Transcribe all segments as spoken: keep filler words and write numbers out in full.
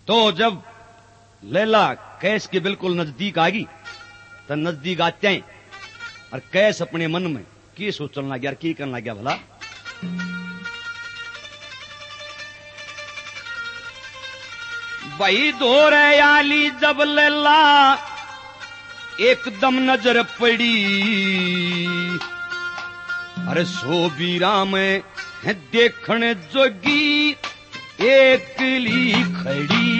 तो जब लैला कैस के बिल्कुल नजदीक आ गई तो नजदीक आते हैं और कैस अपने मन में की सोचने लग गया, की करने लग गया भला। भाई दोरे आली जब लैला एकदम नजर पड़ी, अरे सोबीरा में देखने जोगी एकली खड़ी।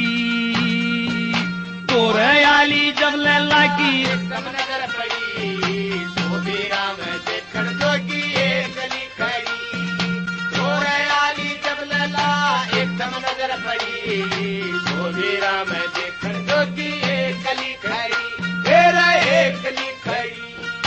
दोरे आली जब लैला की एकदम नजर पड़ी, सोबीरा में देखने जोगी एकली खड़ी। दोरे आली जब लैला एकदम नजर पड़ी, सोबीरा में देखने जोगी एकली खड़ी। तेरा एकली खड़ी।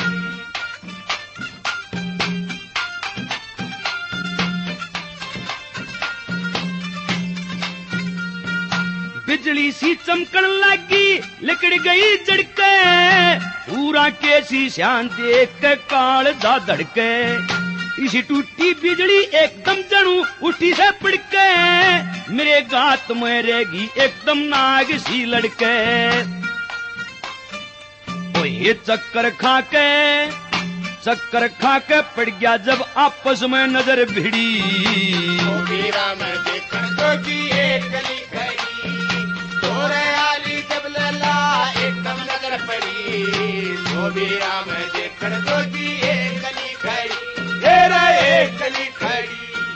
बिजली सी चमकन लगी लिकड़ गई जड़के, पूरा केसी श्यान देख के काल जा धड़के। इसी टूटी बिजली एकदम जड़ू उठी से पड़के, मेरे गात में रहेगी एकदम नाग सी लड़के। ओ ये चक्कर खा के चक्कर खा के पड़ गया जब आपस में नजर भिड़ी। सोबीरा में देखने जोगी एकली खड़ी। दोरे आली जब लैला एकदम नजर पड़ी, सोबीरा में देखने जोगी एकली खड़ी। तेरा एकली खड़ी।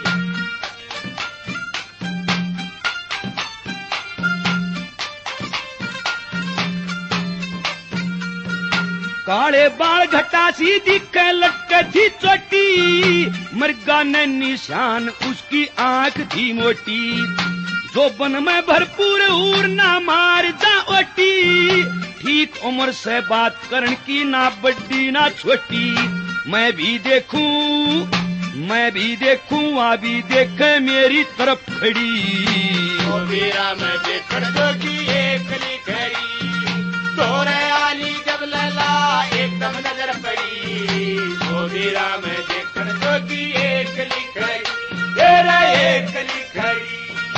काले बाल घटा सी दिखे लटके थी चोटी, मृगा ने निशान उसकी आंख थी मोटी। जोबन में भरपूर ऊर ना मार जा ओटी, ठीक उम्र से बात करन की ना बड्डी ना छोटी। मैं भी देखूं मैं भी देखूं आ भी देखे मेरी तरफ खड़ी। सोबीरा में देखने जोगी एकली खड़ी। दोरे आली जब लैला एकदम नजर पड़ी, सोबीरा में देखने जोगी एकली खड़ी। तेरा एकली खड़ी।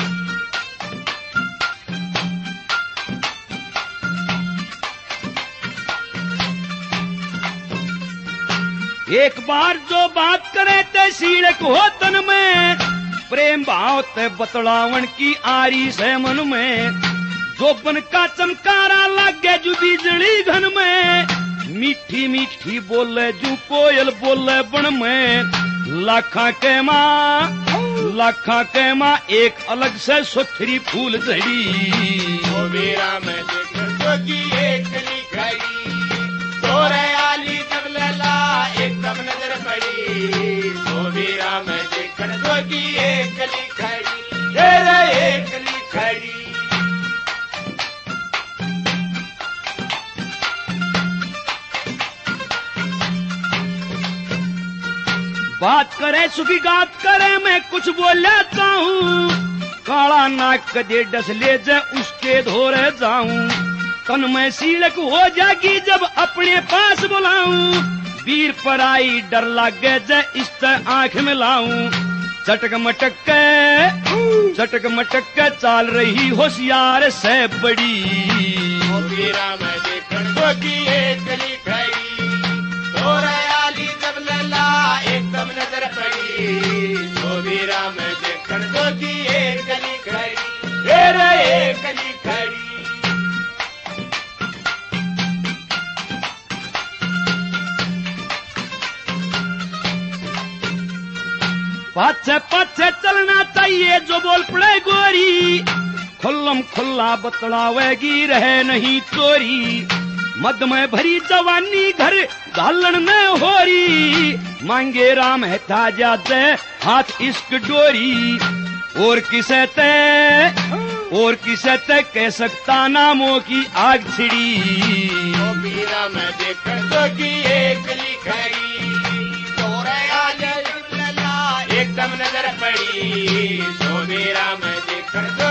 एक बार जो बात करे ते सीड़क हो तन में, प्रेम भाव ते बतलावन की आरी से मन में। जोबन का चमकारा लागे जू बिजली घन में, मीठी मीठी बोले जू कोयल बोले बन में। लाखा के माँ लाखा के माँ एक अलग से सुथरी फूल झड़ी। सोबीरा में देखने जोगी एकली खड़ी। दोरे आली जब लैला एकदम नजर पड़ी, सोबीरा में देखने जोगी एकली खड़ी। तेरा एकली खड़ी। बात करे सुखी गात करे मैं कुछ बोला चाहूं, काला नाक दे डस ले जा उसके धोरे जाऊं। तन में सीलक हो जागी जब अपने पास बुलाऊं, वीर पर आई डर लागे जे इस तरह आंख मिलाऊं। चटक मटक के चटक मटक के चाल रही होशियार से बड़ी। सोबीरा में देखने जोगी एकली खड़ी। दोरे आली जब लैला एकदम नजर पड़ी, सोबीरा में देखने जोगी एकली खड़ी। तेरा एकली खड़ी। पाछे पाछे चलना चाहिए जो बोल पड़े गोरी, खुल्लम खुल्ला बतलावेगी रहे नहीं चोरी। मद में भरी जवानी घर धालन में होरी, मांगे राम है ताजा दे हाथ इश्क डोरी। और किसे ते और किसे ते कह सकता नामों की आग छिड़ी। सोबीरा में देखने जोगी एकली खड़ी। दोरे आली जब लैला एकदम नजर पड़ी, सोबीरा में देखने